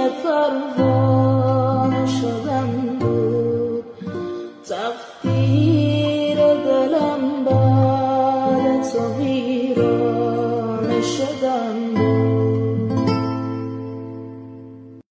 پروانه شدن بود، تقدیر دلم بعد تو ویرانه شدن.